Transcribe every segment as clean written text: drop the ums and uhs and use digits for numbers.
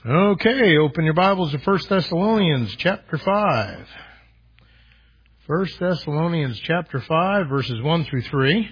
Okay, open your Bibles to 1 Thessalonians chapter 5. 1 Thessalonians chapter 5, verses 1 through 3.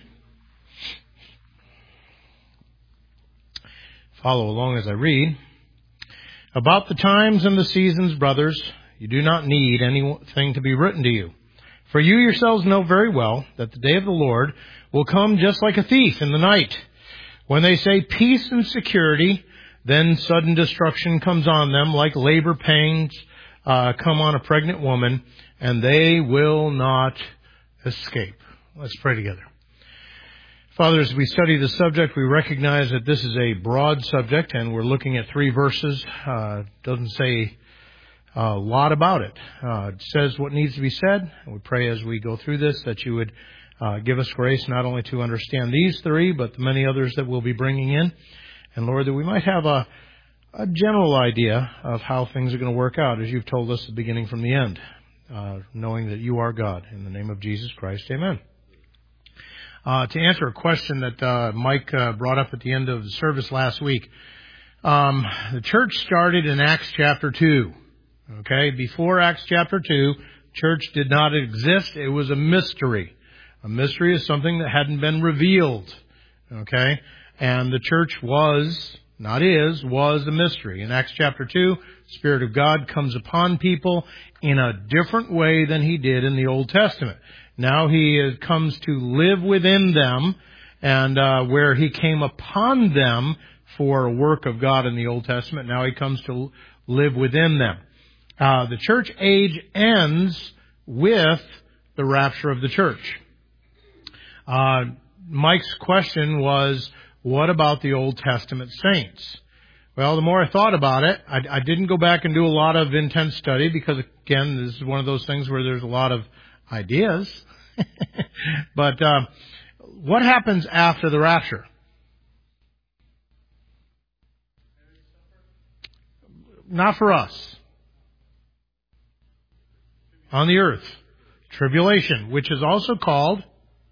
Follow along as I read. About the times and the seasons, brothers, you do not need anything to be written to you. For you yourselves know very well that the day of the Lord will come just like a thief in the night. When they say peace and security, then sudden destruction comes on them like labor pains come on a pregnant woman, and they will not escape. Let's pray together. Father, as we study the subject, we recognize that this is a broad subject, and we're looking at 3 verses. Doesn't say a lot about it. It says what needs to be said, and we pray as we go through this that you would give us grace not only to understand these 3, but the many others that we'll be bringing in. And Lord, that we might have a general idea of how things are going to work out, as you've told us, the beginning from the end, knowing that you are God. In the name of Jesus Christ, amen. To answer a question that Mike brought up at the end of the service last week, the church started in Acts chapter 2. Okay, before Acts chapter 2, church did not exist. It was a mystery. A mystery is something that hadn't been revealed. Okay. And the church was a mystery. In Acts chapter 2, the Spirit of God comes upon people in a different way than He did in the Old Testament. Now He comes to live within them, and where He came upon them for a work of God in the Old Testament, now He comes to live within them. The church age ends with the rapture of the church. Mike's question was, what about the Old Testament saints? Well, the more I thought about it, I didn't go back and do a lot of intense study because, again, this is one of those things where there's a lot of ideas. But what happens after the rapture? Not for us. On the earth. Tribulation, which is also called,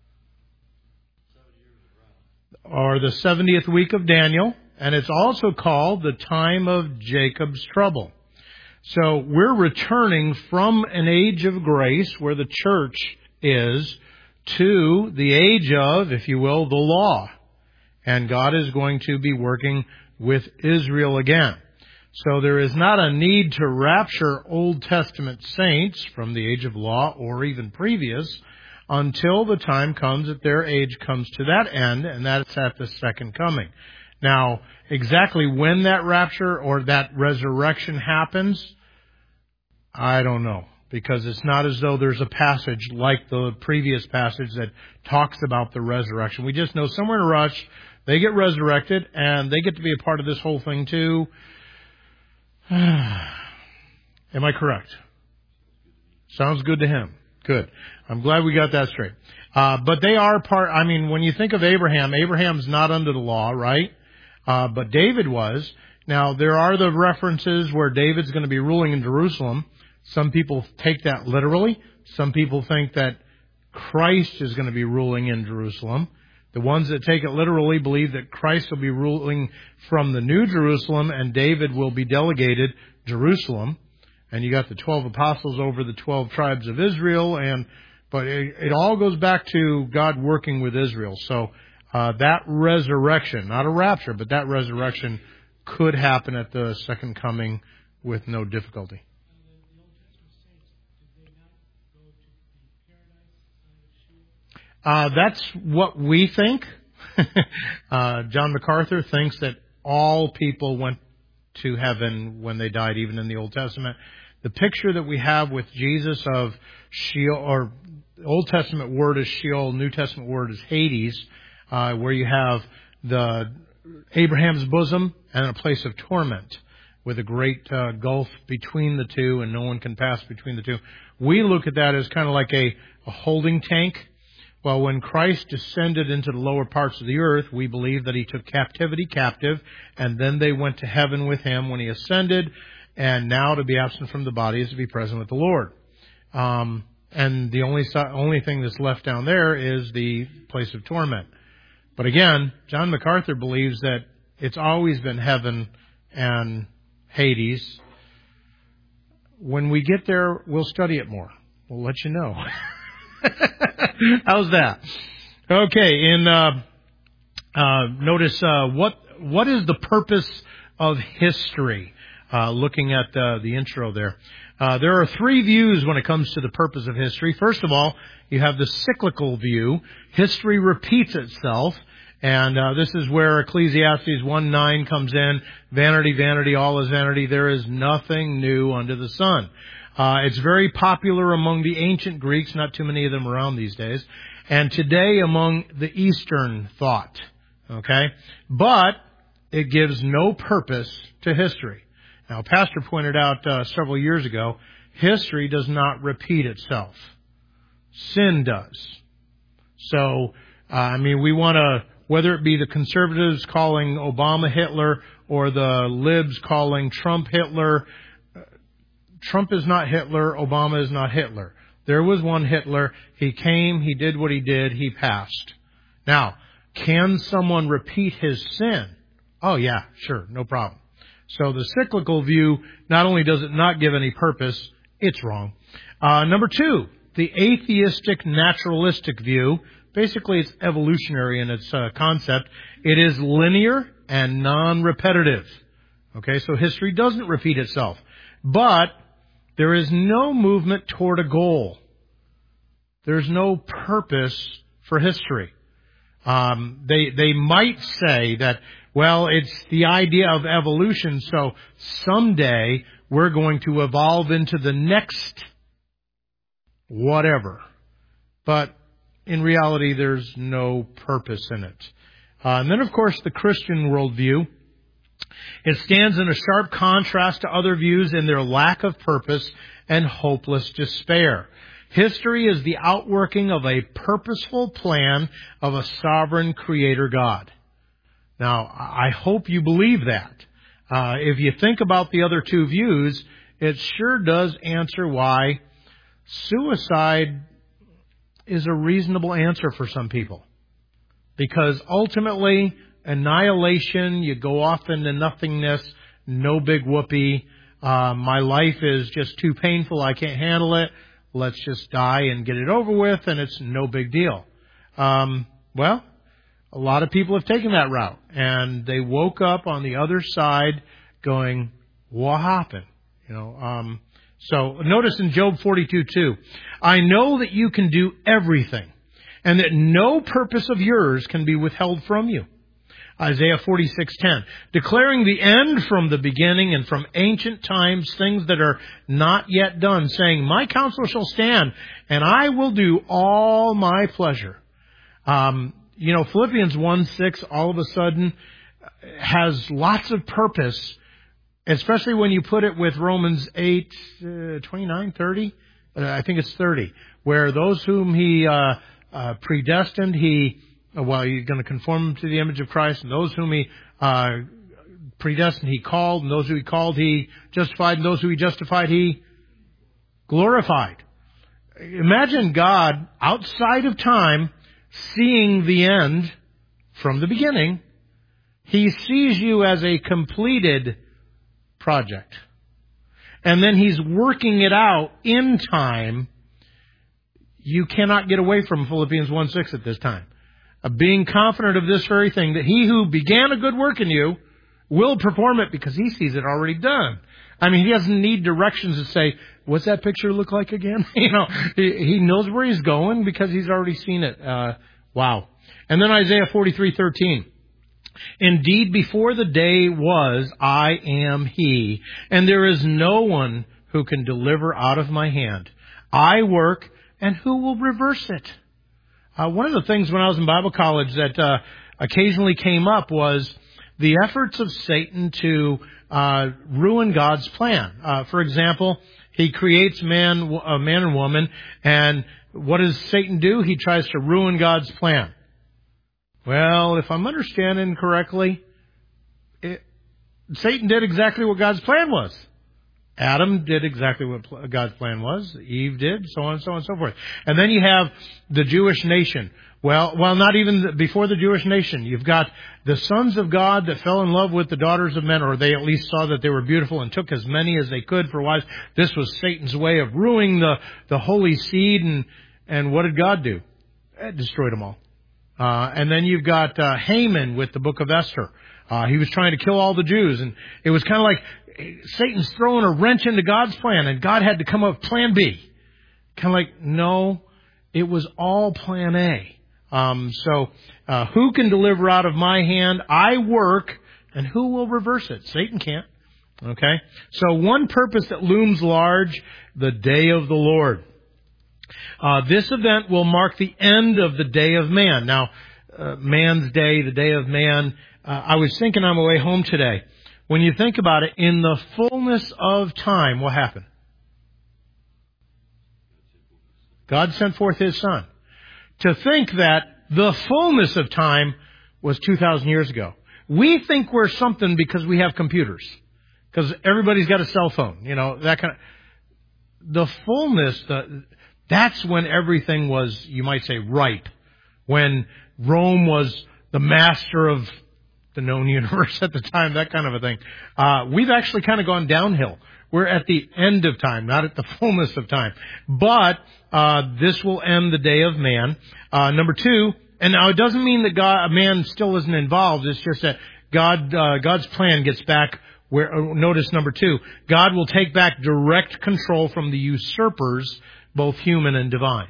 or the 70th week of Daniel, and it's also called the time of Jacob's trouble. So we're returning from an age of grace where the church is to the age of, if you will, the law. And God is going to be working with Israel again. So there is not a need to rapture Old Testament saints from the age of law or even previous until the time comes that their age comes to that end, and that's at the second coming. Now, exactly when that rapture or that resurrection happens, I don't know, because it's not as though there's a passage like the previous passage that talks about the resurrection. We just know somewhere in a rush, they get resurrected, and they get to be a part of this whole thing too. Am I correct? Sounds good to him. Good. I'm glad we got that straight. But they are when you think of Abraham's not under the law, right? But David was. Now, there are the references where David's going to be ruling in Jerusalem. Some people take that literally. Some people think that Christ is going to be ruling in Jerusalem. The ones that take it literally believe that Christ will be ruling from the New Jerusalem and David will be delegated Jerusalem. And you got the 12 apostles over the 12 tribes of Israel, but it all goes back to God working with Israel. So that resurrection, not a rapture, but that resurrection could happen at the second coming with no difficulty. That's what we think. John MacArthur thinks that all people went to heaven when they died, even in the Old Testament. The picture that we have with Jesus of Sheol, or Old Testament word is Sheol, New Testament word is Hades, where you have the Abraham's bosom and a place of torment with a great gulf between the two, and no one can pass between the two. We look at that as kind of like a holding tank. Well, when Christ descended into the lower parts of the earth, we believe that He took captivity captive, and then they went to heaven with Him when He ascended. And now to be absent from the body is to be present with the Lord. And the only thing that's left down there is the place of torment. But again, John MacArthur believes that it's always been heaven and Hades. When we get there, we'll study it more. We'll let you know. How's that? Okay, notice what is the purpose of history? Looking at the intro there. There are three views when it comes to the purpose of history. First of all, you have the cyclical view. History repeats itself. And this is where Ecclesiastes 1:9 comes in. Vanity, vanity, all is vanity. There is nothing new under the sun. It's very popular among the ancient Greeks. Not too many of them around these days. And today among the Eastern thought. Okay? But it gives no purpose to history. Now, Pastor pointed out several years ago, history does not repeat itself. Sin does. So, we want to, whether it be the conservatives calling Obama Hitler or the libs calling Trump Hitler, Trump is not Hitler, Obama is not Hitler. There was one Hitler. He came, he did what he did, he passed. Now, can someone repeat his sin? Oh yeah, sure, no problem. So the cyclical view, not only does it not give any purpose, it's wrong. Number two, the atheistic naturalistic view. Basically, it's evolutionary in its concept. It is linear and non-repetitive. Okay, so history doesn't repeat itself. But there is no movement toward a goal. There's no purpose for history. They might say that, well, it's the idea of evolution, so someday we're going to evolve into the next whatever. But in reality, there's no purpose in it. And then, of course, the Christian worldview. It stands in a sharp contrast to other views in their lack of purpose and hopeless despair. History is the outworking of a purposeful plan of a sovereign creator God. Now, I hope you believe that. If you think about the other two views, it sure does answer why suicide is a reasonable answer for some people. Because ultimately, annihilation, you go off into nothingness, no big whoopee. My life is just too painful, I can't handle it. Let's just die and get it over with, and it's no big deal. Well, a lot of people have taken that route, and they woke up on the other side going, what happened? So notice in Job 42:2, I know that you can do everything, and that no purpose of yours can be withheld from you. Isaiah 46:10, declaring the end from the beginning and from ancient times, things that are not yet done, saying, my counsel shall stand, and I will do all my pleasure. Philippians 1:6 all of a sudden has lots of purpose, especially when you put it with Romans 8:29, 30. I think it's 30, where those whom he predestined, you're going to conform them to the image of Christ, and those whom he predestined, he called, and those who he called, he justified, and those who he justified, he glorified. Imagine God outside of time seeing the end from the beginning. He sees you as a completed project. And then he's working it out in time. You cannot get away from Philippians 1:6 at this time. Being confident of this very thing, that he who began a good work in you will perform it, because he sees it already done. He doesn't need directions to say, what's that picture look like again? He knows where he's going because he's already seen it. Wow. And then Isaiah 43:13. Indeed, before the day was, I am he, and there is no one who can deliver out of my hand. I work, and who will reverse it? One of the things when I was in Bible college that occasionally came up was the efforts of Satan to ruin God's plan. For example, he creates a man and woman, and what does Satan do? He tries to ruin God's plan. Well, if I'm understanding correctly, Satan did exactly what God's plan was. Adam did exactly what God's plan was. Eve did, so on and so on and so forth. And then you have the Jewish nation. Well, not even before the Jewish nation. You've got the sons of God that fell in love with the daughters of men, or they at least saw that they were beautiful and took as many as they could for wives. This was Satan's way of ruining the holy seed. And what did God do? It destroyed them all. And then you've got Haman with the book of Esther. He was trying to kill all the Jews. And it was kind of like Satan's throwing a wrench into God's plan, and God had to come up with plan B. Kind of like, no, it was all plan A. Who can deliver out of my hand? I work, and who will reverse it? Satan can't. Okay? So one purpose that looms large, the day of the Lord. This event will mark the end of the day of man. Now, man's day, the day of man. I was thinking on my way home today, when you think about it, in the fullness of time, what happened? God sent forth His Son. To think that the fullness of time was 2,000 years ago. We think we're something because we have computers. Because everybody's got a cell phone. You know, that kind of... The fullness, that's when everything was, you might say, ripe. When Rome was the master of the known universe at the time, that kind of a thing. We've actually kind of gone downhill. We're at the end of time, not at the fullness of time. But this will end the day of man. Number two, and now it doesn't mean that man still isn't involved. It's just that God's plan gets back where. Notice number two, God will take back direct control from the usurpers, both human and divine.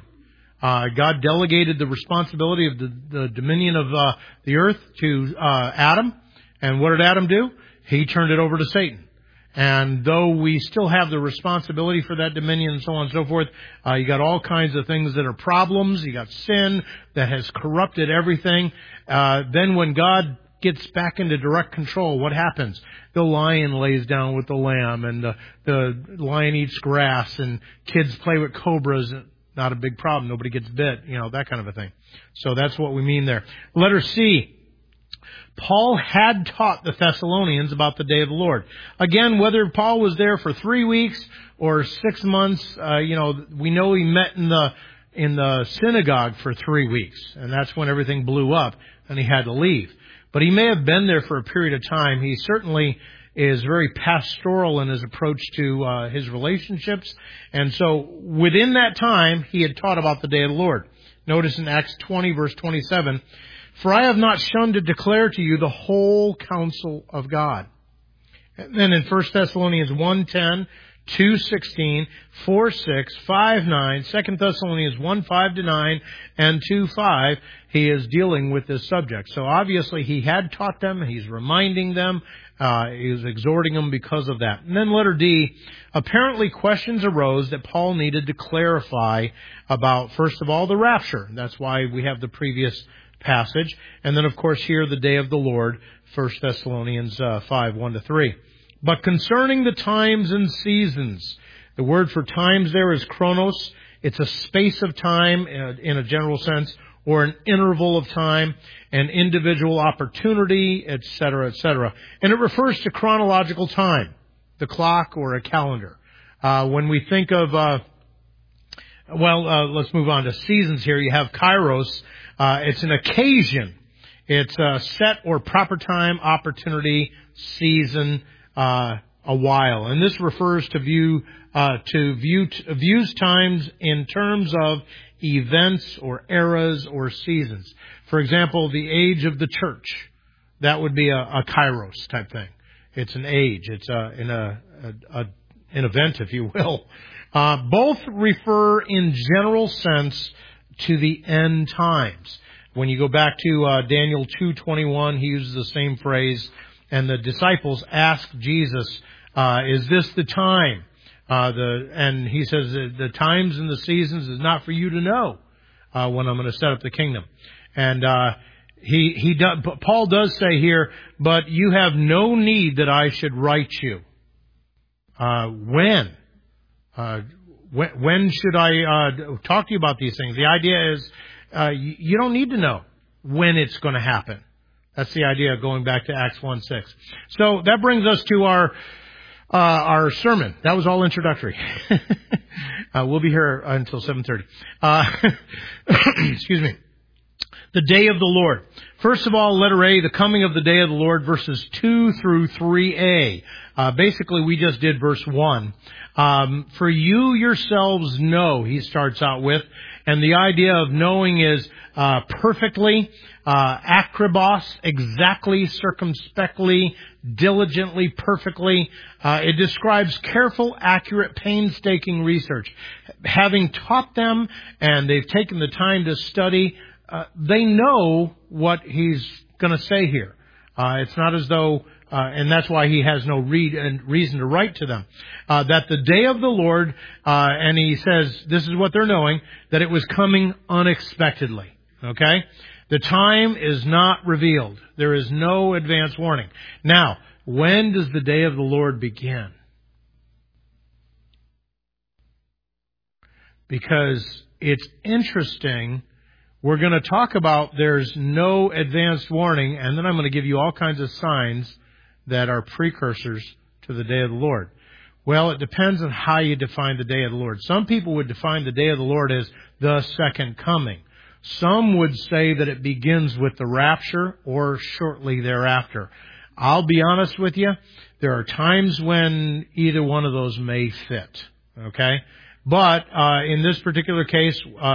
God delegated the responsibility of the dominion of the earth to Adam. And what did Adam do? He turned it over to Satan. And though we still have the responsibility for that dominion and so on and so forth, you got all kinds of things that are problems. You got sin that has corrupted everything. Then when God gets back into direct control, what happens? The lion lays down with the lamb, and the lion eats grass, and kids play with cobras. Not a big problem. Nobody gets bit. You know, that kind of a thing. So that's what we mean there. Letter C. Paul had taught the Thessalonians about the day of the Lord. Again, whether Paul was there for 3 weeks or 6 months, we know he met in the synagogue for 3 weeks, and that's when everything blew up and he had to leave. But he may have been there for a period of time. He certainly is very pastoral in his approach to his relationships. And so within that time, he had taught about the day of the Lord. Notice in Acts 20, verse 27, "For I have not shunned to declare to you the whole counsel of God." And then in 1 Thessalonians 1:10, 2:16, 4:6, 5:9, 2 Thessalonians 1:5-9, and 2:5, he is dealing with this subject. So obviously he had taught them, he's reminding them, he was exhorting them because of that. And then letter D, apparently questions arose that Paul needed to clarify about, first of all, the rapture. That's why we have the previous passage. And then, of course, here, the day of the Lord, 1 Thessalonians 5:1-3. "But concerning the times and seasons," the word for times there is chronos. It's a space of time in a general sense, or an interval of time, an individual opportunity, etc., etc. And it refers to chronological time, the clock or a calendar. When we think of, let's move on to seasons here. You have kairos. It's an occasion. It's a set or proper time, opportunity, season, a while. And this refers to views times in terms of events or eras or seasons. For example, the age of the church. That would be a kairos type thing. It's an age. It's an event, if you will. Both refer in general sense to the end times. When you go back to Daniel 2:21, he uses the same phrase, and the disciples ask Jesus, "Is this the time?" And he says, "The times and the seasons is not for you to know when I'm going to set up the kingdom." And Paul does say here, "But you have no need that I should write you." When should I talk to you about these things? The idea is you don't need to know when it's going to happen. That's the idea, going back to Acts 1:6. So that brings us to our our sermon. That was all introductory. We'll be here until 7:30. Excuse me. The day of the Lord. First of all, letter A, the coming of the day of the Lord, verses 2 through 3a. Basically, we just did verse 1. For you yourselves know, he starts out with, and the idea of knowing is perfectly, akribos, exactly, circumspectly, diligently, perfectly. It describes careful, accurate, painstaking research. Having taught them, and they've taken the time to study, they know what he's going to say here. It's not as though, and that's why he has no reason to write to them, that the day of the Lord, and he says, this is what they're knowing, that it was coming unexpectedly. Okay? The time is not revealed. There is no advance warning. Now, when does the day of the Lord begin? Because it's interesting. We're going to talk about there's no advanced warning, and then I'm going to give you all kinds of signs that are precursors to the day of the Lord. Well, it depends on how you define the day of the Lord. Some people would define the day of the Lord as the second coming. Some would say that it begins with the rapture or shortly thereafter. I'll be honest with you, there are times when either one of those may fit. Okay? But in this particular case,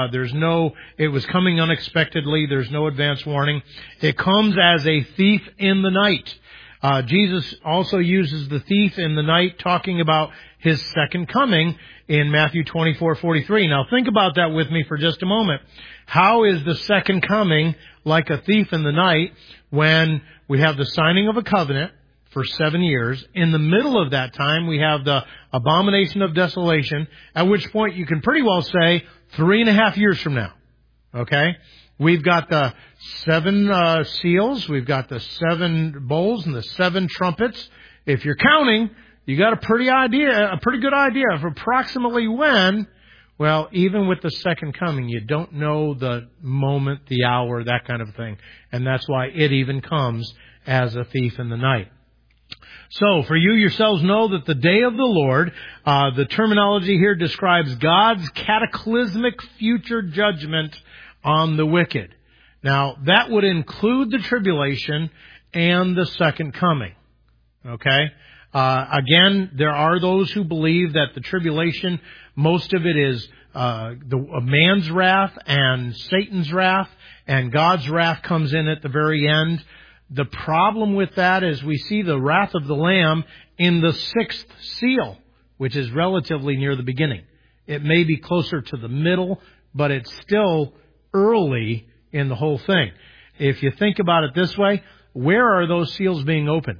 it was coming unexpectedly. There's no advance warning. It comes as a thief in the night. Jesus also uses the thief in the night, talking about his second coming in Matthew 24:43. Now think about that with me for just a moment. How is the second coming like a thief in the night when we have the signing of a covenant for 7 years? In the middle of that time, we have the abomination of desolation, at which point you can pretty well say 3.5 years from now. Okay? We've got the 7 seals, we've got the 7 bowls and the 7 trumpets. If you're counting, you got a pretty good idea of approximately when. Well, even with the second coming, you don't know the moment, the hour, that kind of thing. And that's why it even comes as a thief in the night. So, for you yourselves know that the day of the Lord, the terminology here describes God's cataclysmic future judgment on the wicked. Now, that would include the tribulation and the second coming. Okay? Again, there are those who believe that the tribulation, most of it is man's wrath and Satan's wrath, and God's wrath comes in at the very end. The problem with that is we see the wrath of the Lamb in the 6th seal, which is relatively near the beginning. It may be closer to the middle, but it's still early in the whole thing. If you think about it this way, where are those seals being opened?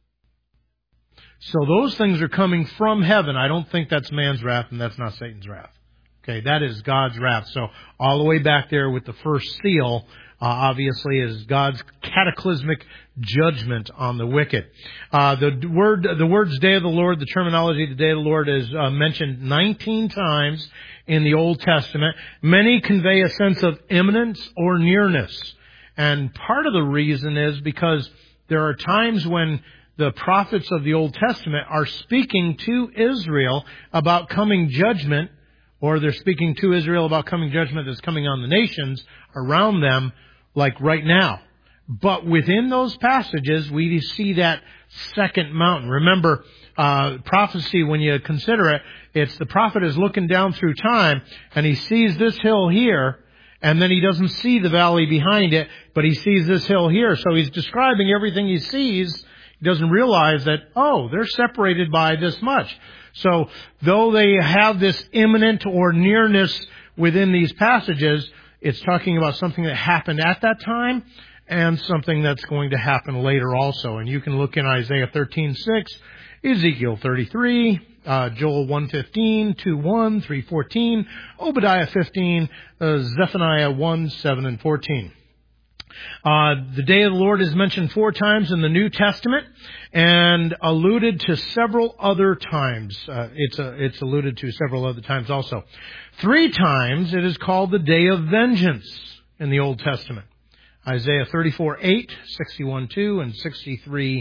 So those things are coming from heaven. I don't think that's man's wrath, and that's not Satan's wrath. Okay, that is God's wrath. So all the way back there with the first seal, obviously, is God's cataclysmic judgment on the wicked. The words day of the Lord, the terminology the day of the Lord is mentioned 19 times in the Old Testament. Many convey a sense of imminence or nearness. And part of the reason is because there are times when the prophets of the Old Testament are speaking to Israel about coming judgment, or they're speaking to Israel about coming judgment that's coming on the nations around them, like right now. But within those passages, we see that second mountain. Remember, prophecy, when you consider it, it's the prophet is looking down through time, and he sees this hill here, and then he doesn't see the valley behind it, but he sees this hill here. So he's describing everything he sees. He doesn't realize that, they're separated by this much. So, though they have this imminent or nearness within these passages, it's talking about something that happened at that time and something that's going to happen later also. And you can look in Isaiah 13:6, Ezekiel 33, Joel 1:15, 2:1, 3:14, Obadiah 15, Zephaniah 1:7 and 14. The day of the Lord is mentioned 4 times in the New Testament and alluded to several other times. It's alluded to several other times also. 3 times it is called the day of vengeance in the Old Testament. Isaiah 34:8, 61:2, and 63:5.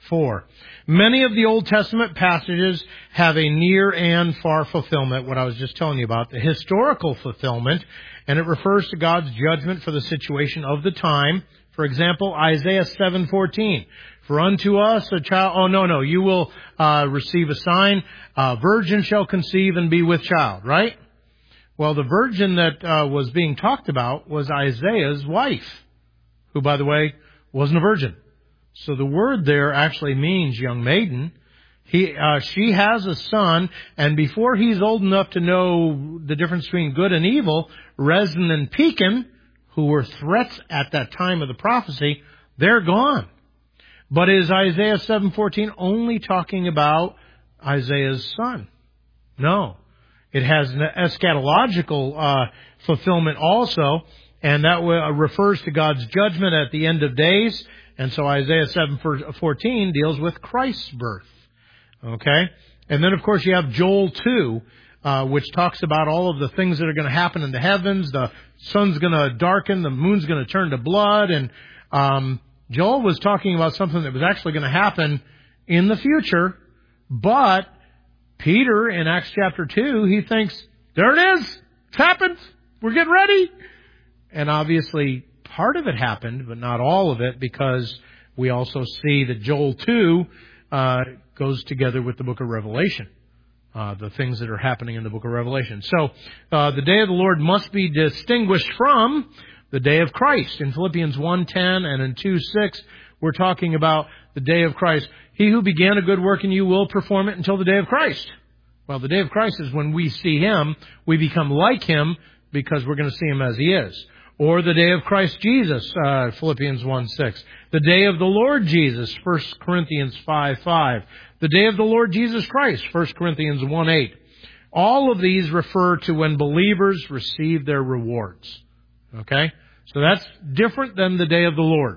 4. Many of the Old Testament passages have a near and far fulfillment, what I was just telling you about, the historical fulfillment, and it refers to God's judgment for the situation of the time. For example, Isaiah 7:14. For unto us a child, you will receive a sign, a virgin shall conceive and be with child, right? Well, the virgin that was being talked about was Isaiah's wife, who, by the way, wasn't a virgin. So the word there actually means young maiden. She has a son, and before he's old enough to know the difference between good and evil, Rezin and Pekin, who were threats at that time of the prophecy, they're gone. But is Isaiah 7:14 only talking about Isaiah's son? No. It has an eschatological fulfillment also, and that refers to God's judgment at the end of days. And so Isaiah 7:14 deals with Christ's birth. Okay? And then, of course, you have Joel 2, which talks about all of the things that are going to happen in the heavens. The sun's going to darken, the moon's going to turn to blood. And Joel was talking about something that was actually going to happen in the future. But Peter, in Acts chapter 2, he thinks, there it is. It's happened. We're getting ready. And obviously, part of it happened, but not all of it, because we also see that Joel 2 goes together with the book of Revelation, the things that are happening in the book of Revelation. So the day of the Lord must be distinguished from the day of Christ. In Philippians 1:10 and in 2:6, we're talking about the day of Christ. He who began a good work in you will perform it until the day of Christ. Well, the day of Christ is when we see Him, we become like Him because we're going to see Him as He is. Or the day of Christ Jesus, Philippians 1:6. The day of the Lord Jesus, 1 Corinthians 5:5. The day of the Lord Jesus Christ, 1 Corinthians 1:8. All of these refer to when believers receive their rewards. Okay? So that's different than the day of the Lord.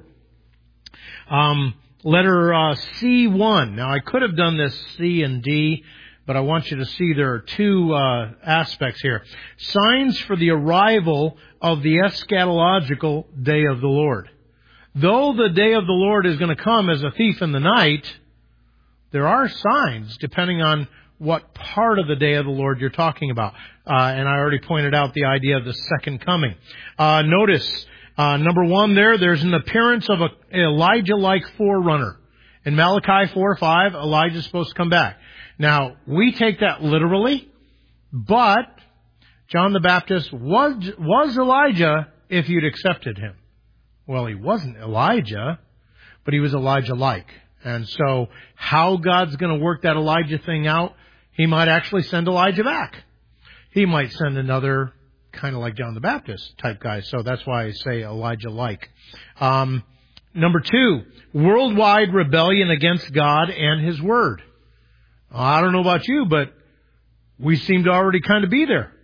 Letter C1. Now, I could have done this C and D, but I want you to see there are two aspects here. Signs for the arrival of the eschatological day of the Lord. Though the day of the Lord is going to come as a thief in the night, there are signs depending on what part of the day of the Lord you're talking about. And I already pointed out the idea of the second coming. Notice, number one there's an appearance of an Elijah-like forerunner. In Malachi 4:5, Elijah's supposed to come back. Now, we take that literally, but John the Baptist was Elijah if you'd accepted him. Well, he wasn't Elijah, but he was Elijah-like. And so how God's going to work that Elijah thing out, He might actually send Elijah back. He might send another kind of like John the Baptist type guy. So that's why I say Elijah-like. Number 2, worldwide rebellion against God and His Word. I don't know about you, but we seem to already kind of be there.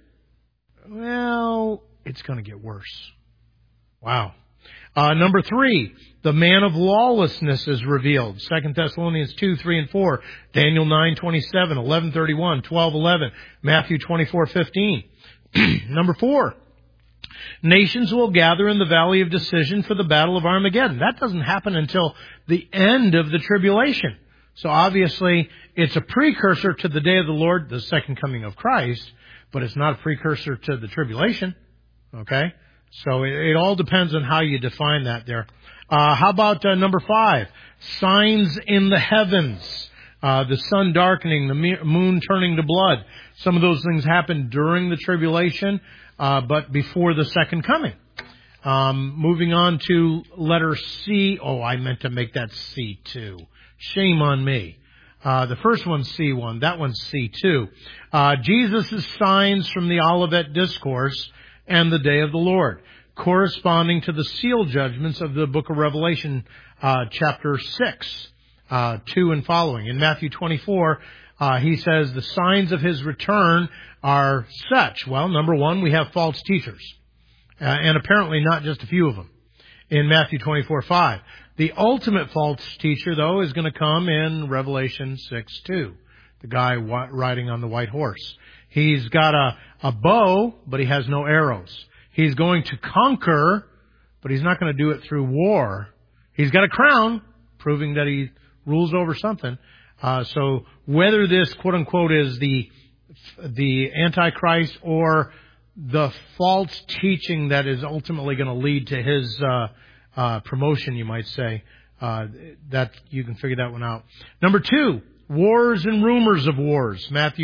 Well, it's going to get worse. Wow. Number 3, the man of lawlessness is revealed. 2 Thessalonians 2:3 and 4, Daniel 9:27, 11:31, 12:11, Matthew 24:15. Number 4, nations will gather in the valley of decision for the battle of Armageddon. That doesn't happen until the end of the tribulation. So obviously, it's a precursor to the day of the Lord, the second coming of Christ, but it's not a precursor to the tribulation. Okay? So it all depends on how you define that there. How about number 5? Signs in the heavens. The sun darkening, the moon turning to blood. Some of those things happen during the tribulation, but before the second coming. Moving on to letter C. Oh, I meant to make that C2. Shame on me. The first one's C1. That one's C2. Jesus' signs from the Olivet Discourse and the day of the Lord, corresponding to the seal judgments of the book of Revelation, chapter 6, 2 and following. In Matthew 24, he says the signs of His return are such. Well, number 1, we have false teachers, and apparently not just a few of them. In Matthew 24:5. The ultimate false teacher, though, is going to come in Revelation 6:2. The guy riding on the white horse. He's got a bow, but he has no arrows. He's going to conquer, but he's not going to do it through war. He's got a crown, proving that he rules over something. So whether this, quote unquote, is the Antichrist or the false teaching that is ultimately going to lead to his promotion, you might say, that you can figure that one out. Number 2, wars and rumors of wars. Matthew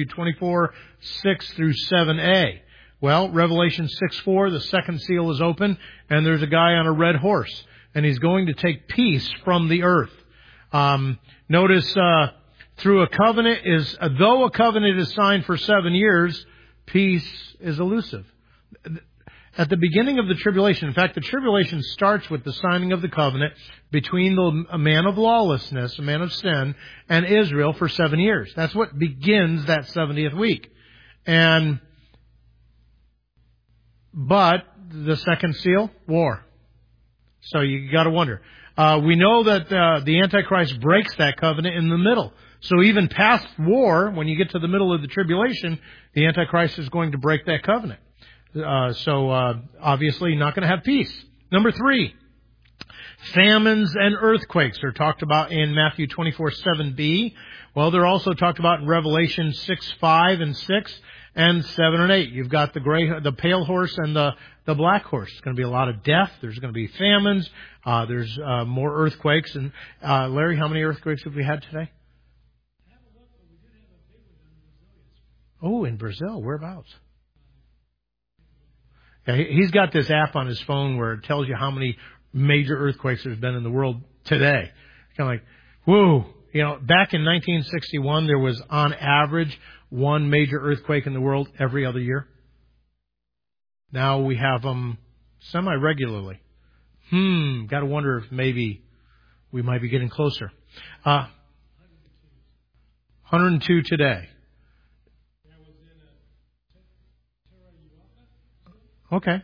24:6-7a. Well, Revelation 6:4, the second seal is open, and there's a guy on a red horse, and he's going to take peace from the earth. Notice, through a covenant though a covenant is signed for 7 years, peace is elusive. At the beginning of the tribulation, in fact, the tribulation starts with the signing of the covenant between a man of lawlessness, a man of sin, and Israel for 7 years. That's what begins that 70th week. But the second seal, war. So you got to wonder. We know that the Antichrist breaks that covenant in the middle. So even past war, when you get to the middle of the tribulation, the Antichrist is going to break that covenant. Obviously not going to have peace. Number 3, famines and earthquakes are talked about in Matthew 24:7b. Well, they're also talked about in Revelation 6:5 and 6 and 7 and 8. You've got the pale horse and the black horse. There's going to be a lot of death. There's going to be famines. There's more earthquakes. And Larry, how many earthquakes have we had today? Oh, in Brazil. Whereabouts? Yeah, he's got this app on his phone where it tells you how many major earthquakes there's been in the world today. Kind of like, whoa. Back in 1961, there was on average 1 major earthquake in the world every other year. Now we have them semi-regularly. Got to wonder if maybe we might be getting closer. 102 today. Okay.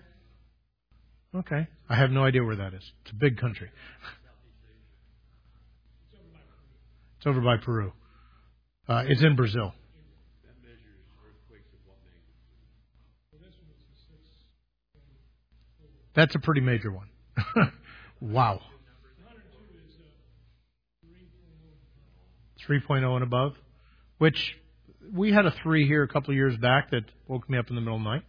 I have no idea where that is. It's a big country. It's over by Peru. It's in Brazil. That's a pretty major one. Wow. 3.0 and above, which we had a 3 here a couple of years back that woke me up in the middle of the night.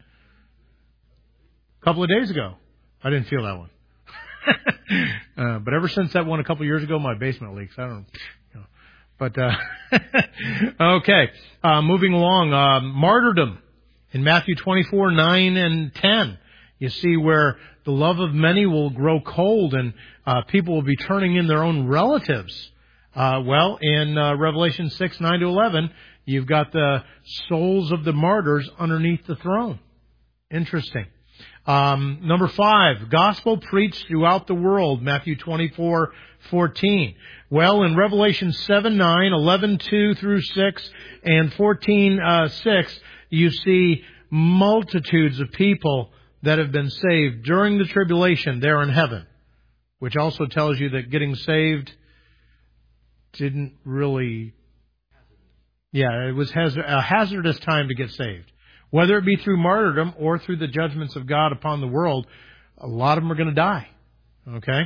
A couple of days ago. I didn't feel that one. But ever since that one a couple of years ago, my basement leaks. I don't know. But, okay. Moving along. Martyrdom in Matthew 24:9 and 10. You see where the love of many will grow cold and people will be turning in their own relatives. In Revelation 6:9-11, you've got the souls of the martyrs underneath the throne. Interesting. Number 5, gospel preached throughout the world, Matthew 24:14. Well, in Revelation 7:9, 11:2-6, and 14:6, you see multitudes of people that have been saved during the tribulation there in heaven, which also tells you that getting saved didn't really... Yeah, it was a hazardous time to get saved. Whether it be through martyrdom or through the judgments of God upon the world, a lot of them are going to die. Okay?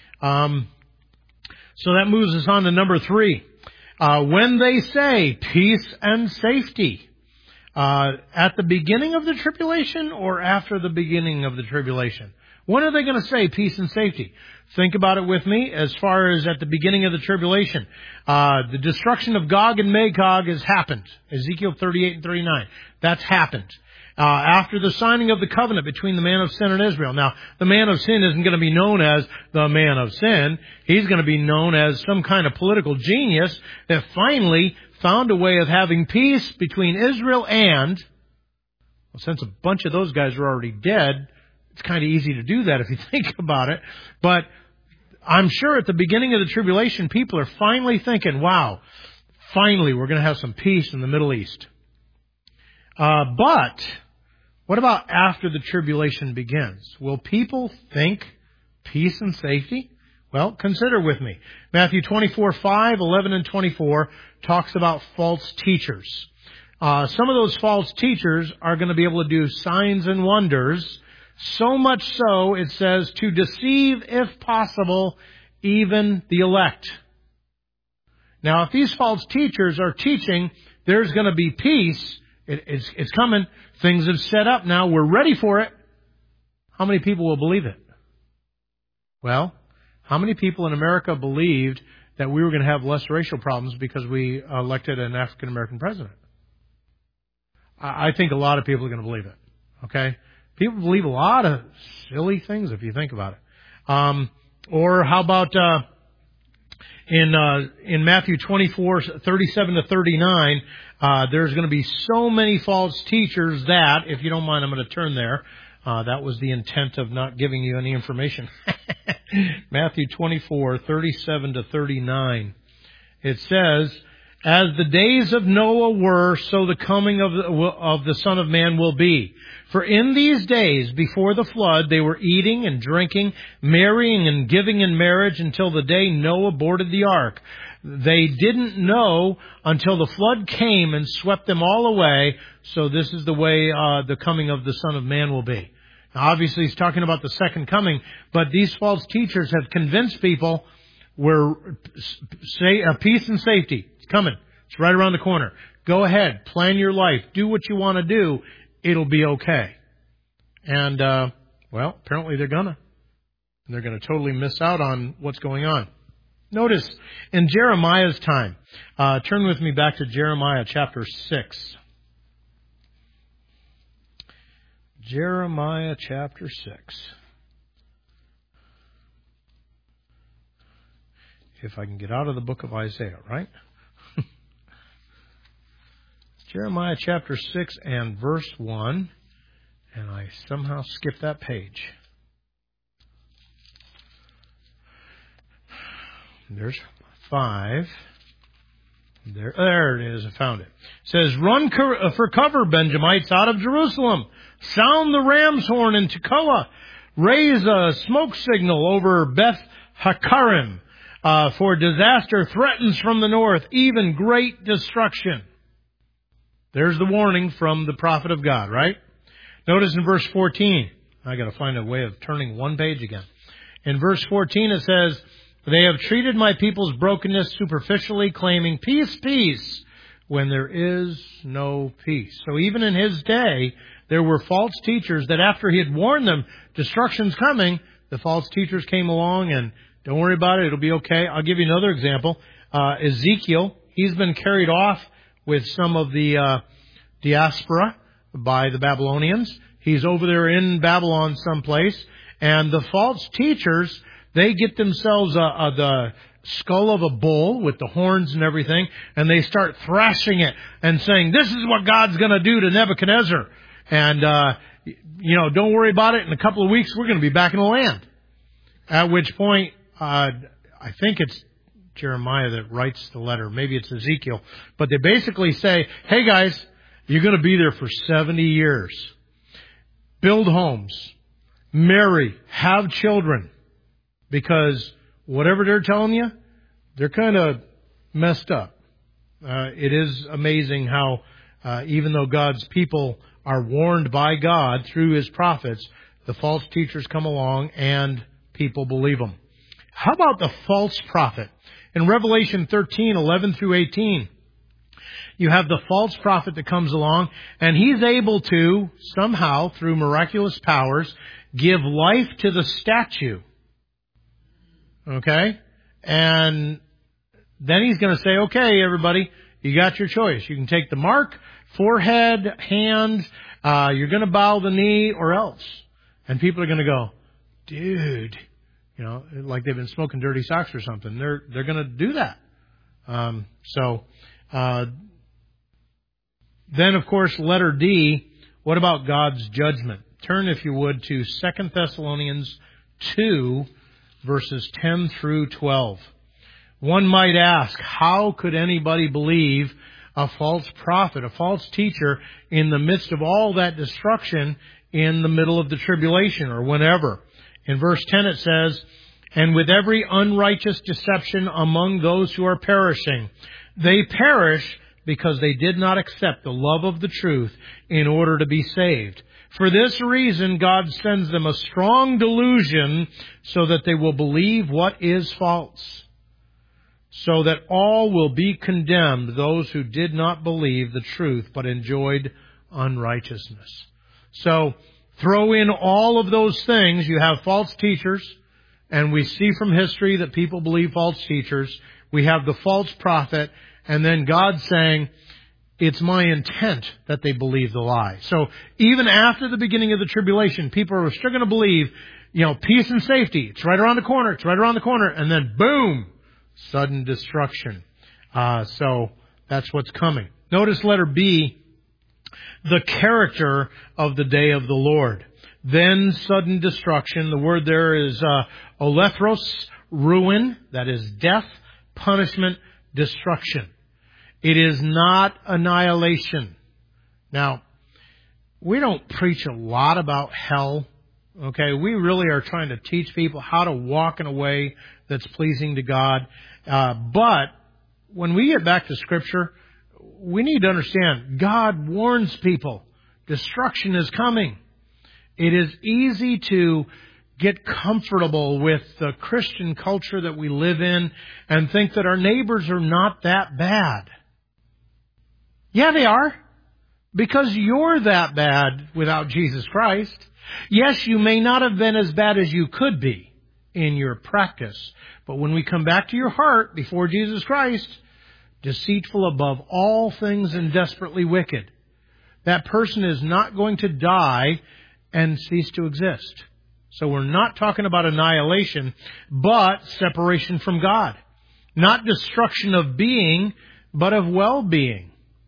So that moves us on to number 3. When they say peace and safety, at the beginning of the tribulation or after the beginning of the tribulation? When are they going to say peace and safety? Think about it with me as far as at the beginning of the tribulation. The destruction of Gog and Magog has happened. Ezekiel 38 and 39. That's happened. After the signing of the covenant between the man of sin and Israel. Now, the man of sin isn't going to be known as the man of sin. He's going to be known as some kind of political genius that finally found a way of having peace between Israel and, well, since a bunch of those guys are already dead, it's kind of easy to do that if you think about it. But I'm sure at the beginning of the tribulation, people are finally thinking, wow, finally we're going to have some peace in the Middle East. But what about after the tribulation begins? Will people think peace and safety? Well, consider with me. Matthew 24:5, 11 and 24 talks about false teachers. Some of those false teachers are going to be able to do signs and wonders. So much so, it says, to deceive, if possible, even the elect. Now, if these false teachers are teaching there's going to be peace, it's coming, things have set up now, we're ready for it, how many people will believe it? Well, how many people in America believed that we were going to have less racial problems because we elected an African American president? I think a lot of people are going to believe it. Okay? People believe a lot of silly things if you think about it. Or how about in Matthew 24:37 to 39, there's going to be so many false teachers that, if you don't mind, I'm going to turn there. That was the intent of not giving you any information. Matthew 24:37 to 39. It says, "As the days of Noah were, so the coming of the Son of Man will be. For in these days before the flood, they were eating and drinking, marrying and giving in marriage until the day Noah boarded the ark. They didn't know until the flood came and swept them all away. So this is the way the coming of the Son of Man will be." Now, obviously, he's talking about the second coming, but these false teachers have convinced people peace and safety. It's coming. It's right around the corner. Go ahead. Plan your life. Do what you want to do. It'll be okay. And, well, apparently they're gonna. And they're going to totally miss out on what's going on. Notice, in Jeremiah's time, turn with me back to Jeremiah chapter 6. Jeremiah chapter 6. If I can get out of the book of Isaiah, right? Jeremiah chapter 6 and verse 1. And I somehow skipped that page. There's 5. There it is. I found it. It says, "Run for cover, Benjamites, out of Jerusalem. Sound the ram's horn in Tekoa. Raise a smoke signal over Beth Hakarim. For disaster threatens from the north, even great destruction." There's the warning from the prophet of God, right? Notice in verse 14. I got to find a way of turning one page again. In verse 14 it says, "They have treated my people's brokenness superficially, claiming peace, peace, when there is no peace." So even in his day, there were false teachers that after he had warned them, destruction's coming, the false teachers came along and, don't worry about it, it'll be okay. I'll give you another example. Ezekiel, he's been carried off with some of the diaspora by the Babylonians. He's over there in Babylon someplace, and the false teachers, they get themselves the skull of a bull with the horns and everything, and they start thrashing it and saying, "This is what God's going to do to Nebuchadnezzar. And, don't worry about it. In a couple of weeks, we're going to be back in the land." At which point, I think it's Jeremiah that writes the letter. Maybe it's Ezekiel. But they basically say, "Hey guys, you're going to be there for 70 years. Build homes. Marry. Have children. Because whatever they're telling you, they're kind of messed up." It is amazing how, even though God's people are warned by God through His prophets, the false teachers come along and people believe them. How about the false prophet? In Revelation 13:11 through 18, you have the false prophet that comes along, and he's able to, somehow, through miraculous powers, give life to the statue. Okay? And then he's going to say, "Okay, everybody, you got your choice. You can take the mark, forehead, hand, you're going to bow the knee, or else." And people are going to go, "Dude," like they've been smoking dirty socks or something. They're going to do that. Then, of course, letter D, what about God's judgment? Turn, if you would, to 2 Thessalonians 2, verses 10 through 12. One might ask, how could anybody believe a false prophet, a false teacher, in the midst of all that destruction in the middle of the tribulation or whenever? In verse 10 it says, "And with every unrighteous deception among those who are perishing, they perish because they did not accept the love of the truth in order to be saved. For this reason, God sends them a strong delusion so that they will believe what is false, so that all will be condemned, those who did not believe the truth but enjoyed unrighteousness. So, throw in all of those things. You have false teachers, and we see from history that people believe false teachers. We have the false prophet, and then God saying, it's my intent that they believe the lie. So even after the beginning of the tribulation, people are still going to believe, peace and safety. It's right around the corner. It's right around the corner. And then boom, sudden destruction. So that's what's coming. Notice letter B, the character of the day of the Lord. Then sudden destruction. The word there is olethros, ruin. That is death, punishment, destruction. It is not annihilation. Now, we don't preach a lot about hell. Okay, we really are trying to teach people how to walk in a way that's pleasing to God. But when we get back to Scripture, we need to understand God warns people. Destruction is coming. It is easy to get comfortable with the Christian culture that we live in and think that our neighbors are not that bad. Yeah, they are. Because you're that bad without Jesus Christ. Yes, you may not have been as bad as you could be in your practice. But when we come back to your heart before Jesus Christ, deceitful above all things and desperately wicked, that person is not going to die and cease to exist. So we're not talking about annihilation, but separation from God. Not destruction of being, but of well-being.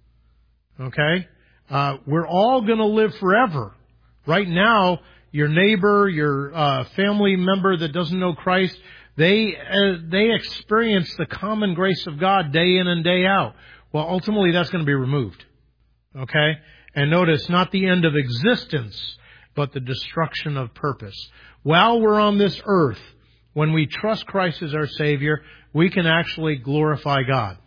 Okay? We're all going to live forever. Right now, your neighbor, your family member that doesn't know Christ, they experience the common grace of God day in and day out. Well, ultimately, that's going to be removed. Okay? And notice, not the end of existence, but the destruction of purpose. While we're on this earth, when we trust Christ as our Savior, we can actually glorify God.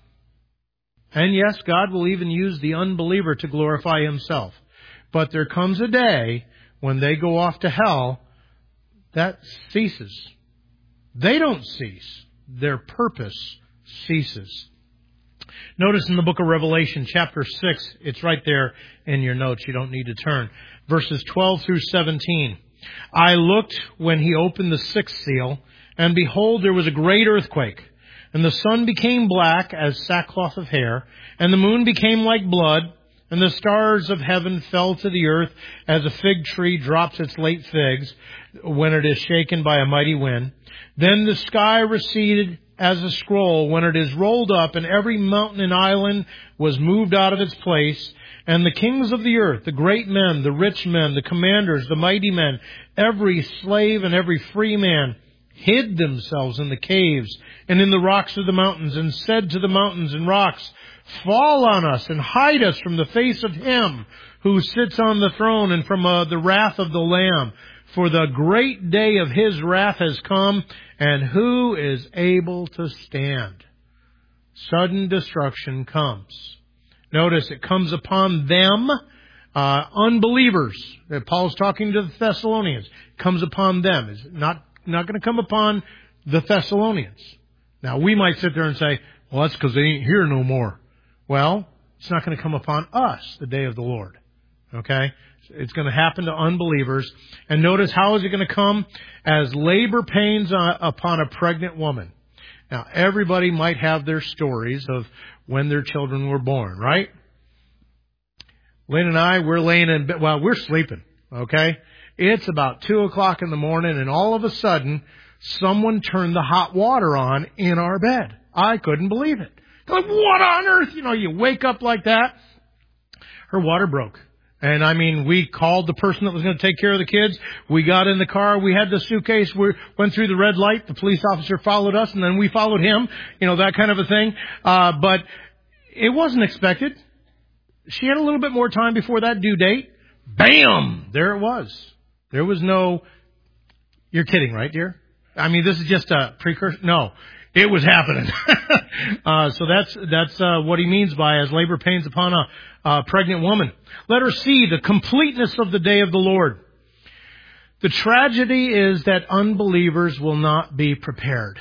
And yes, God will even use the unbeliever to glorify Himself. But there comes a day when they go off to hell, that ceases. They don't cease. Their purpose ceases. Notice in the book of Revelation, chapter 6, it's right there in your notes. You don't need to turn. Verses 12 through 17. I looked when He opened the sixth seal, and behold, there was a great earthquake. And the sun became black as sackcloth of hair, and the moon became like blood, and the stars of heaven fell to the earth as a fig tree drops its late figs when it is shaken by a mighty wind. Then the sky receded as a scroll when it is rolled up, and every mountain and island was moved out of its place. And the kings of the earth, the great men, the rich men, the commanders, the mighty men, every slave and every free man, hid themselves in the caves and in the rocks of the mountains, and said to the mountains and rocks, fall on us and hide us from the face of Him who sits on the throne and from the wrath of the Lamb. For the great day of His wrath has come, and who is able to stand? Sudden destruction comes. Notice it comes upon them, unbelievers. Paul's talking to the Thessalonians. It comes upon them. It's not going to come upon the Thessalonians. Now, we might sit there and say, well, that's because they ain't here no more. Well, it's not going to come upon us, the day of the Lord. Okay? It's going to happen to unbelievers. And notice, how is it going to come? As labor pains upon a pregnant woman. Now, everybody might have their stories of when their children were born, right? Lynn and I, we're laying in bed. Well, we're sleeping, okay? It's about 2 o'clock in the morning, and all of a sudden, someone turned the hot water on in our bed. I couldn't believe it. Like, what on earth? You wake up like that. Her water broke. And we called the person that was going to take care of the kids. We got in the car. We had the suitcase. We went through the red light. The police officer followed us, and then we followed him. That kind of a thing. But it wasn't expected. She had a little bit more time before that due date. Bam! There it was. There was no, you're kidding, right, dear? This is just a precursor. No, it was happening. So that's what he means by as labor pains upon a pregnant woman. Letter C, the completeness of the day of the Lord. The tragedy is that unbelievers will not be prepared.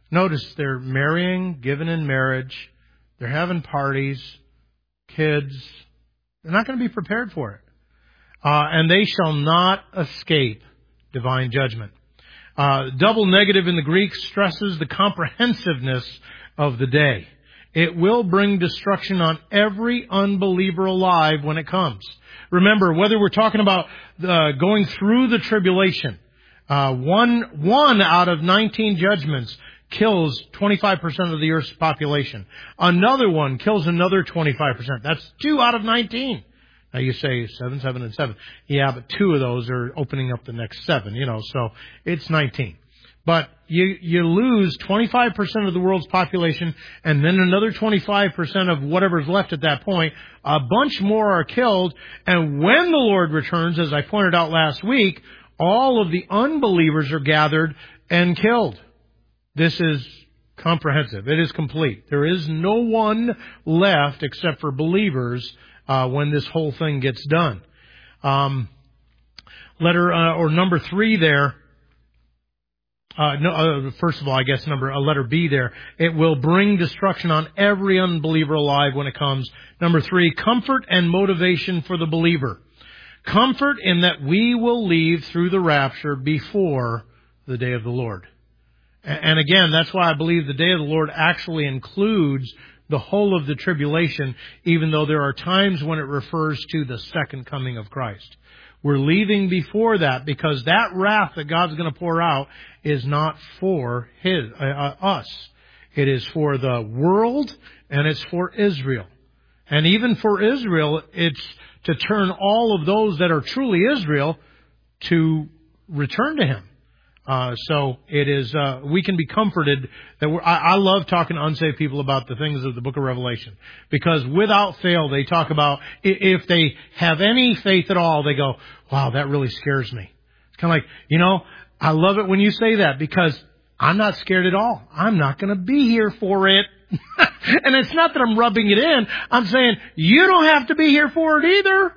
Notice they're marrying, given in marriage. They're having parties, kids. They're not going to be prepared for it. And they shall not escape divine judgment. Double negative in the Greek stresses the comprehensiveness of the day. It will bring destruction on every unbeliever alive when it comes. Remember, whether we're talking about going through the tribulation, one out of 19 judgments kills 25% of the earth's population. Another one kills another 25%. That's 2 out of 19. Now you say 7, 7, and 7. Yeah, but 2 of those are opening up the next 7, so it's 19. But you lose 25% of the world's population, and then another 25% of whatever's left at that point. A bunch more are killed, and when the Lord returns, as I pointed out last week, all of the unbelievers are gathered and killed. This is comprehensive. It is complete. There is no one left except for believers when this whole thing gets done. Number 3 there. First of all, I guess letter B there. It will bring destruction on every unbeliever alive when it comes. Number 3, comfort and motivation for the believer. Comfort in that we will leave through the rapture before the day of the Lord. And again, that's why I believe the day of the Lord actually includes the whole of the tribulation, even though there are times when it refers to the second coming of Christ. We're leaving before that because that wrath that God's going to pour out is not for us. It is for the world and it's for Israel. And even for Israel, it's to turn all of those that are truly Israel to return to Him. So it is, we can be comforted that I love talking to unsaved people about the things of the book of Revelation, because without fail, they talk about, if they have any faith at all, they go, wow, that really scares me. It's kind of like, I love it when you say that, because I'm not scared at all. I'm not going to be here for it. And it's not that I'm rubbing it in. I'm saying, you don't have to be here for it either.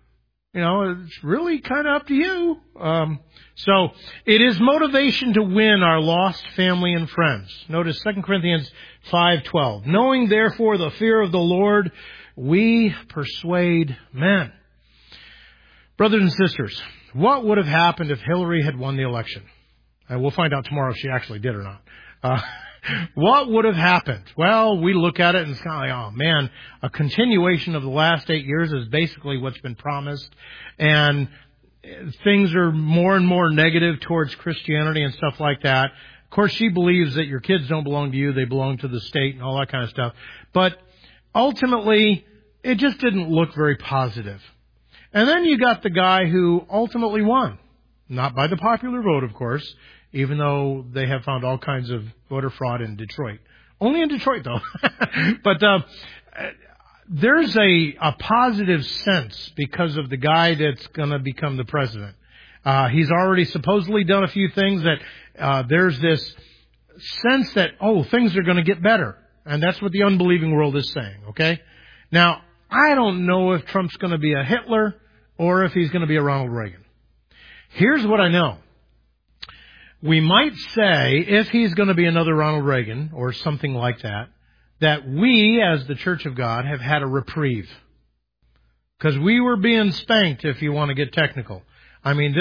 It's really kind of up to you. So it is motivation to win our lost family and friends. Notice 2 Corinthians 5:12. Knowing therefore the fear of the Lord, we persuade men. Brothers and sisters, what would have happened if Hillary had won the election? And we'll find out tomorrow if she actually did or not. What would have happened? Well, we look at it and it's kind of like, oh man, a continuation of the last 8 years is basically what's been promised. And things are more and more negative towards Christianity and stuff like that. Of course, she believes that your kids don't belong to you, they belong to the state and all that kind of stuff. But ultimately, it just didn't look very positive. And then you got the guy who ultimately won. Not by the popular vote, of course, even though they have found all kinds of voter fraud in Detroit. Only in Detroit, though. But there's a positive sense because of the guy that's going to become the president. He's already supposedly done a few things that there's this sense that, things are going to get better. And that's what the unbelieving world is saying, okay? Now, I don't know if Trump's going to be a Hitler or if he's going to be a Ronald Reagan. Here's what I know. We might say, if he's going to be another Ronald Reagan or something like that, that we, as the Church of God, have had a reprieve. Because we were being spanked, if you want to get technical. I mean,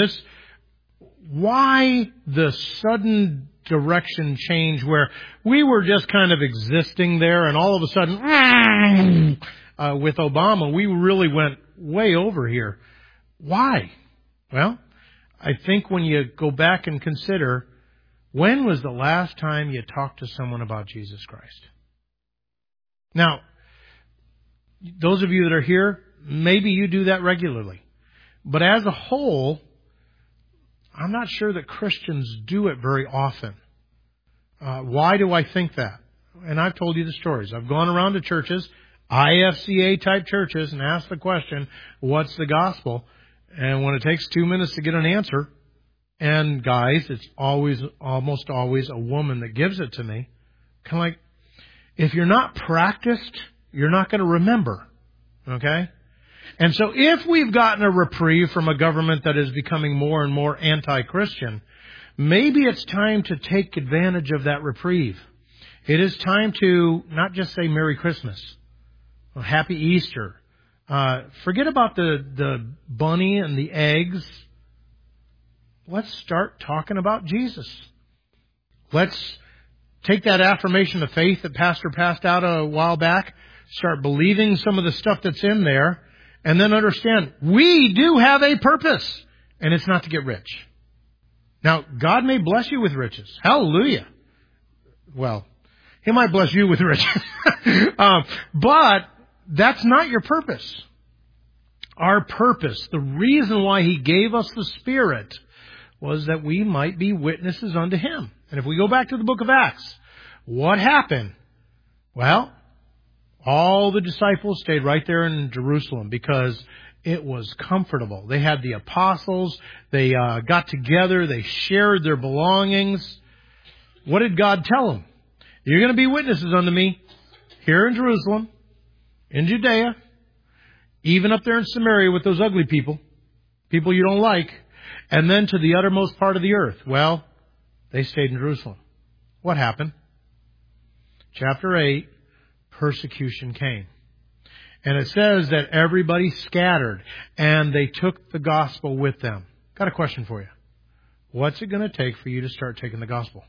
why the sudden direction change where we were just kind of existing there and all of a sudden, with Obama, we really went way over here. Why? Well, I think when you go back and consider, when was the last time you talked to someone about Jesus Christ? Now, those of you that are here, maybe you do that regularly. But as a whole, I'm not sure that Christians do it very often. Why do I think that? And I've told you the stories. I've gone around to churches, IFCA type churches, and asked the question, what's the gospel? And when it takes 2 minutes to get an answer, and guys, it's almost always a woman that gives it to me, kind of like, if you're not practiced, you're not going to remember. Okay? And so if we've gotten a reprieve from a government that is becoming more and more anti-Christian, maybe it's time to take advantage of that reprieve. It is time to not just say Merry Christmas, or Happy Easter. Forget about the bunny and the eggs. Let's start talking about Jesus. Let's take that affirmation of faith that Pastor passed out a while back, start believing some of the stuff that's in there, and then understand we do have a purpose, and it's not to get rich. Now, God may bless you with riches. Hallelujah. Well, He might bless you with riches. But that's not your purpose. Our purpose, the reason why He gave us the Spirit, was that we might be witnesses unto Him. And if we go back to the book of Acts, what happened? Well, all the disciples stayed right there in Jerusalem because it was comfortable. They had the apostles. They got together. They shared their belongings. What did God tell them? You're going to be witnesses unto me here in Jerusalem, in Judea, even up there in Samaria with those ugly people you don't like, and then to the uttermost part of the earth. Well, they stayed in Jerusalem. What happened? Chapter 8, persecution came. And it says that everybody scattered and they took the gospel with them. Got a question for you. What's it going to take for you to start taking the gospel?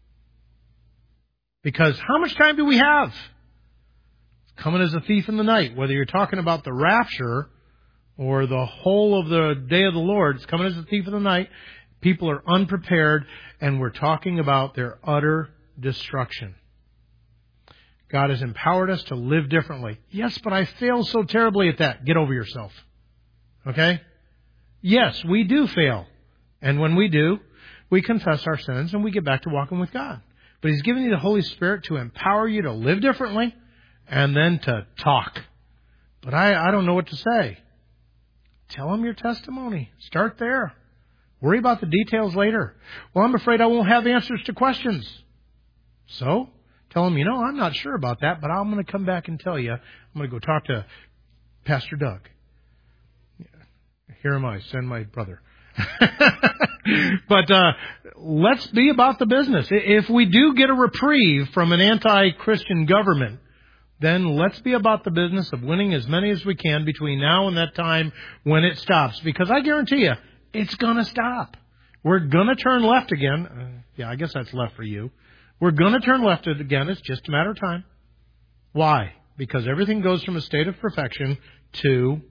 Because how much time do we have? It's coming as a thief in the night. Whether you're talking about the rapture or the whole of the day of the Lord, it's coming as a thief in the night. People are unprepared, and we're talking about their utter destruction. God has empowered us to live differently. Yes, but I fail so terribly at that. Get over yourself. Okay? Yes, we do fail. And when we do, we confess our sins and we get back to walking with God. But He's given you the Holy Spirit to empower you to live differently and then to talk. But I don't know what to say. Tell Him your testimony. Start there. Worry about the details later. Well, I'm afraid I won't have answers to questions. So, tell Him, I'm not sure about that, but I'm going to come back and tell you. I'm going to go talk to Pastor Doug. Here am I. Send my brother. But let's be about the business. If we do get a reprieve from an anti-Christian government, then let's be about the business of winning as many as we can between now and that time when it stops. Because I guarantee you, it's going to stop. We're going to turn left again. I guess that's left for you. We're going to turn left again. It's just a matter of time. Why? Because everything goes from a state of perfection to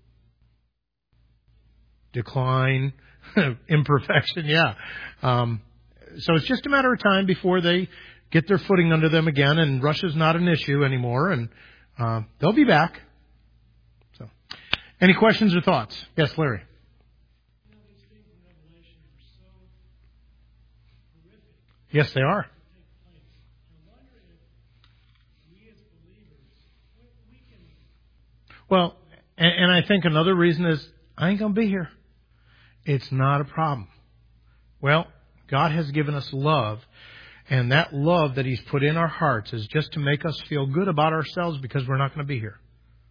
decline, imperfection. So it's just a matter of time before they get their footing under them again, and Russia's not an issue anymore, and they'll be back. So, any questions or thoughts? Yes, Larry. Yes, they are. Well, and I think another reason is I ain't going to be here. It's not a problem. Well, God has given us love, and that love that He's put in our hearts is just to make us feel good about ourselves because we're not going to be here.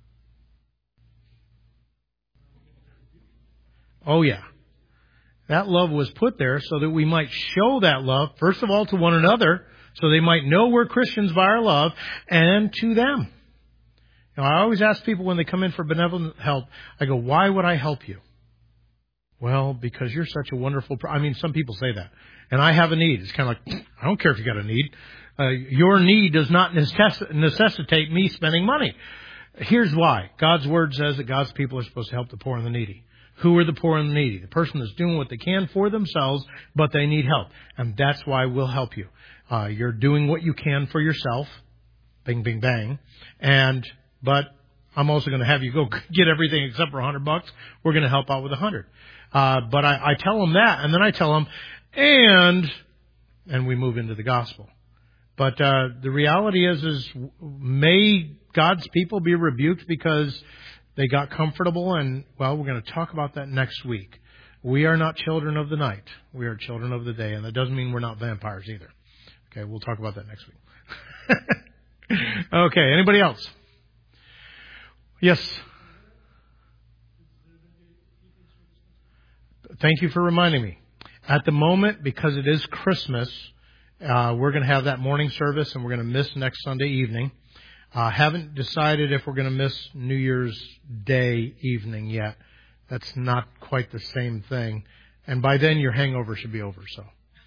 Oh, yeah. That love was put there so that we might show that love, first of all, to one another, so they might know we're Christians by our love, and to them. I always ask people when they come in for benevolent help, I go, why would I help you? Well, because you're such a wonderful... some people say that. And I have a need. It's kind of like, I don't care if you got a need. Your need does not necessitate me spending money. Here's why. God's Word says that God's people are supposed to help the poor and the needy. Who are the poor and the needy? The person that's doing what they can for themselves, but they need help. And that's why we'll help you. You're doing what you can for yourself. Bing, bing, bang. But I'm also going to have you go get everything except for $100. We're going to help out with $100. But I tell them that, and then I tell them, and we move into the gospel. But the reality is may God's people be rebuked because they got comfortable, and, well, we're going to talk about that next week. We are not children of the night. We are children of the day, and that doesn't mean we're not vampires either. Okay, we'll talk about that next week. Okay, anybody else? Yes. Thank you for reminding me. At the moment, because it is Christmas, we're going to have that morning service, and we're going to miss next Sunday evening. Haven't decided if we're going to miss New Year's Day evening yet. That's not quite the same thing. And by then, your hangover should be over, so.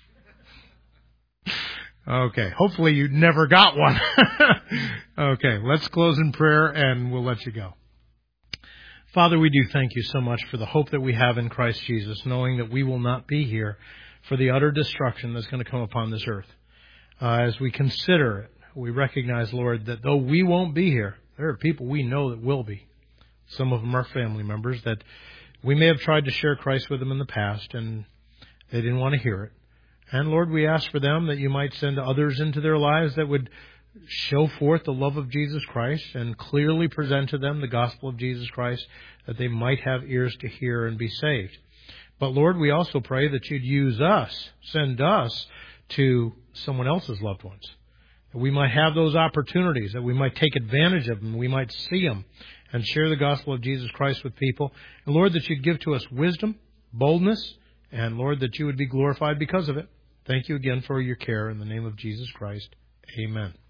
Okay, hopefully you never got one. Okay, let's close in prayer, and we'll let you go. Father, we do thank you so much for the hope that we have in Christ Jesus, knowing that we will not be here for the utter destruction that's going to come upon this earth. As we consider it, we recognize, Lord, that though we won't be here, there are people we know that will be. Some of them are family members that we may have tried to share Christ with them in the past, and they didn't want to hear it. And Lord, we ask for them that you might send others into their lives that would show forth the love of Jesus Christ and clearly present to them the gospel of Jesus Christ, that they might have ears to hear and be saved. But Lord, we also pray that you'd use us, send us to someone else's loved ones. That we might have those opportunities, that we might take advantage of them, we might see them and share the gospel of Jesus Christ with people. And Lord, that you'd give to us wisdom, boldness, and Lord, that you would be glorified because of it. Thank you again for your care in the name of Jesus Christ. Amen.